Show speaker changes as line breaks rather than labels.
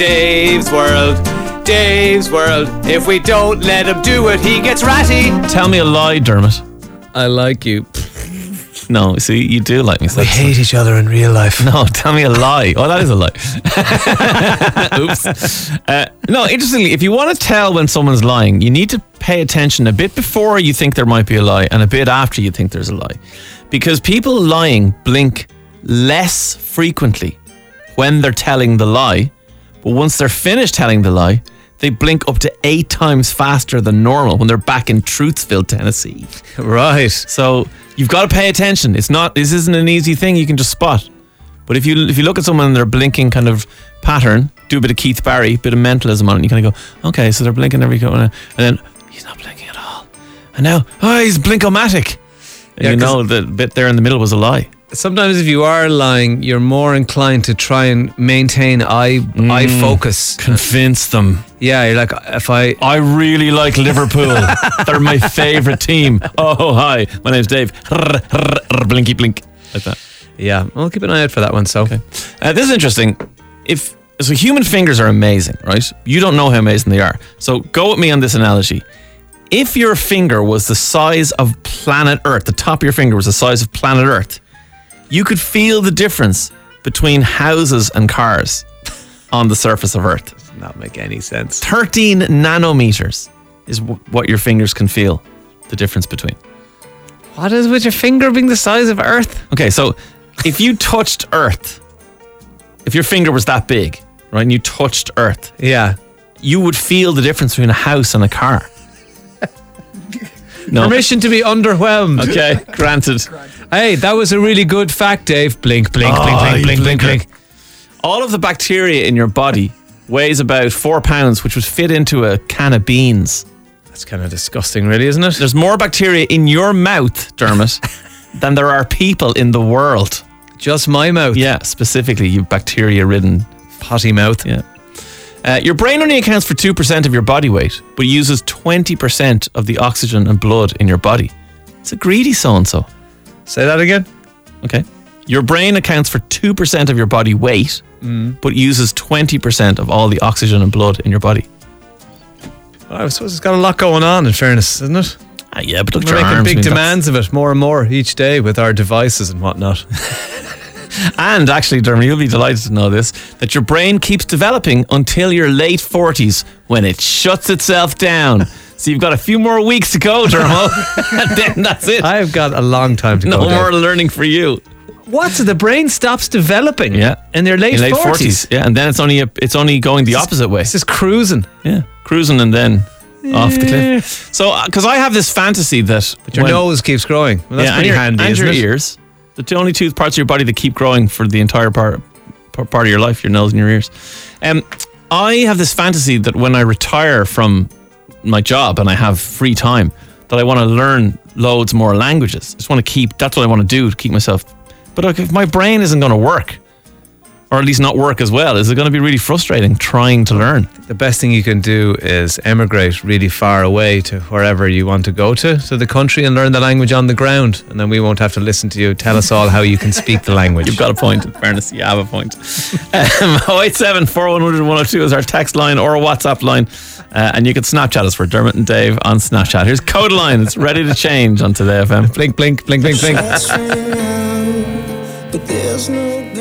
Dave's World. Dave's World. If we don't let him do it, he gets ratty.
Tell me a lie, Dermot.
I like you.
No, see, you do like me. So
we hate each other in real life.
No, tell me a lie. Oh, that is a lie. Oops. No, interestingly, if you want to tell when someone's lying, you need to pay attention a bit before you think there might be a lie and a bit after you think there's a lie. Because people lying blink less frequently when they're telling the lie, but once they're finished telling the lie, they blink up to 8 times faster than normal when they're back in Truthsville, Tennessee.
Right.
So you've got to pay attention. This isn't an easy thing you can just spot. But if you look at someone and they're blinking kind of pattern, do a bit of Keith Barry, bit of mentalism on it, and you kind of go, okay, so they're blinking every corner, and then he's not blinking at all. And now, he's blinkomatic. And you know the bit there in the middle was a lie.
Sometimes if you are lying, you're more inclined to try and maintain eye focus.
Convince them.
Yeah, you're like,
I really like Liverpool. They're my favourite team. Oh, hi, my name's Dave. Blinky blink. Like that.
Yeah, I'll keep an eye out for that one. So,
okay. This is interesting. So human fingers are amazing, right? You don't know how amazing they are. So go with me on this analogy. If your finger was the size of planet Earth, the top of your finger was the size of planet Earth, you could feel the difference between houses and cars on the surface of Earth.
Does not make any sense.
13 nanometers is what your fingers can feel the difference between.
What is with your finger being the size of Earth?
Okay, so if you touched Earth, if your finger was that big, right, and you touched Earth,
yeah,
you would feel the difference between a house and a car. No.
Permission to be underwhelmed.
Okay, granted.
Hey, that was a really good fact, Dave. Blink, blink, blink, blink, blink, blink.
All of the bacteria in your body weighs about 4 pounds, which would fit into a can of beans.
That's kind of disgusting, really, isn't it?
There's more bacteria in your mouth, Dermot, than there are people in the world.
Just my mouth?
Yeah, specifically, you bacteria-ridden
potty mouth.
Yeah. Your brain only accounts for 2% of your body weight, but uses 20% of the oxygen and blood in your body. It's a greedy so-and-so.
Say that again?
Okay. Your brain accounts for 2% of your body weight, but uses 20% of all the oxygen and blood in your body.
I suppose it's got a lot going on, in fairness, isn't it?
Yeah, but look,
we're making big demands of it more and more each day with our devices and whatnot.
And actually, Dermot, you'll be delighted to know this, that your brain keeps developing until your late 40s when it shuts itself down. So you've got a few more weeks to go, Dermot. And then that's it.
I've got a long time to go.
No more learning for you.
What? So the brain stops developing?
Yeah.
In their late 40s?
Yeah, and then it's only going the opposite way.
It's just cruising.
Yeah, cruising and then off the cliff. So, because I have this fantasy that...
But your nose keeps growing. Well, that's pretty handy,
and
isn't
your
it?
ears. The only two parts of your body that keep growing for the entire part of your life, your nose and your ears. I have this fantasy that when I retire from my job and I have free time, that I want to learn loads more languages. I just want to that's what I want to do to keep myself. But if my brain isn't going to work, or at least not work as well, is it going to be really frustrating trying to learn?
The best thing you can do is emigrate really far away to wherever you want to go to the country, and learn the language on the ground, and then we won't have to listen to you tell us all how you can speak the language.
You've got a point. In fairness, you have a point. 087 4100 102 is our text line or a WhatsApp line, and you can Snapchat us for Dermot and Dave on Snapchat. Here's Codeline. It's ready to change on Today FM.
Blink, blink, blink, blink, blink.
But there's no